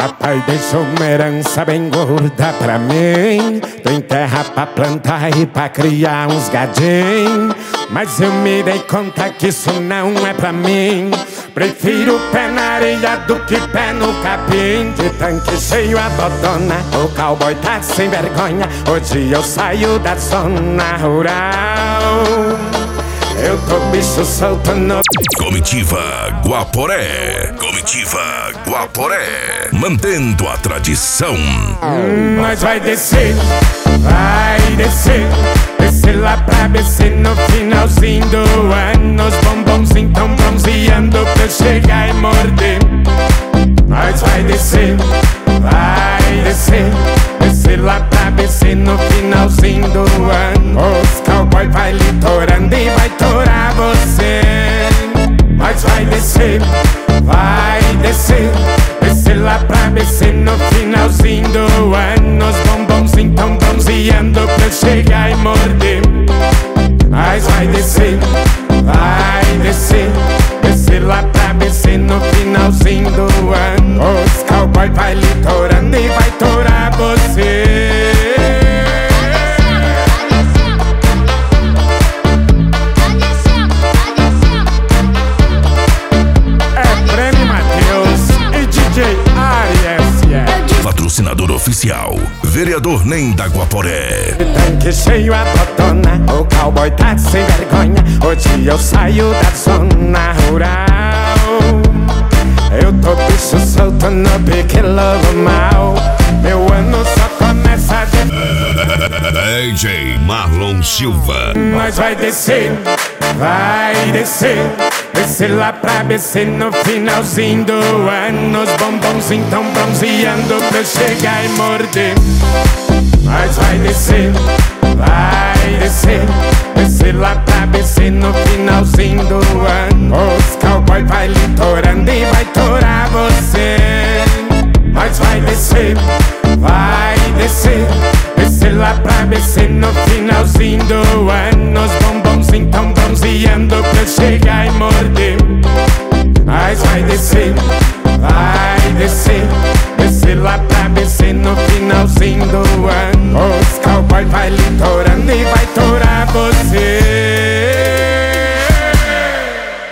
Papai deixou uma herança bem gorda pra mim. Tem terra pra plantar e pra criar uns gadinhos. Mas eu me dei conta que isso não é pra mim. Prefiro pé na areia do que pé no capim. De tanque cheio a dodona, o cowboy tá sem vergonha. Hoje eu saio da zona rural. Eu tô bicho solto no... Comitiva Guaporé. Comitiva Guaporé. Mantendo a tradição. Mas vai descer, vai descer. Descer lá pra BC no finalzinho do ano. Os bombonzinhos tão bronzeando pra eu chegar e morder. Mas vai descer, vai descer. Descer lá pra BC no finalzinho do ano. Os cowboy vai litorando e vai torar você. Mas vai descer, vai descer. Descer lá pra BC no finalzinho do ano. Os bombonzinhos tão bronzeando pra eu chegar e morder. Mas vai descer, vai descer. Descer lá pra BC no finalzinho do ano. Os cowboy vai litorando e vai torar você. Patrocinador oficial, vereador Nem da Guaporé. Tanque cheio a botona, o cowboy tá sem vergonha. Hoje eu saio da zona rural. Eu tô bicho solto no pique lobo mal. Meu ano só começa de... DJ Marlon Silva. Mas vai descer, vai descer. Descer lá pra BC no finalzinho do ano. Os bombonzinhos tão bronzeando pra eu chegar e morder. Mas vai descer, vai descer. Descer lá pra BC no finalzinho do ano. Os cowboy vai litorando e vai torar você. Mas vai descer, vai descer. Descer lá pra BC no finalzinho do ano. Os bombonzinhos tão bronzeando pra eu chegar e morder. Mas vai descer, vai